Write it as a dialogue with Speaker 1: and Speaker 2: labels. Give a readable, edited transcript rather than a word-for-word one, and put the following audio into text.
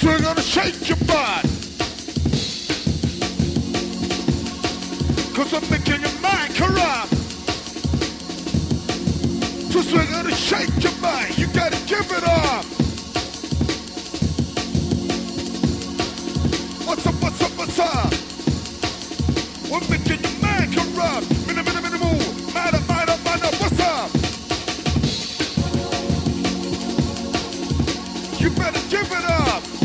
Speaker 1: we're gonna shake your body. Cause I'm making your mind corrupt. Just we're gonna shake your mind. You gotta give it up. What's up, what's up, what's up? We're making your mind corrupt. Minute, move. Mind up, what's up? You better give it up.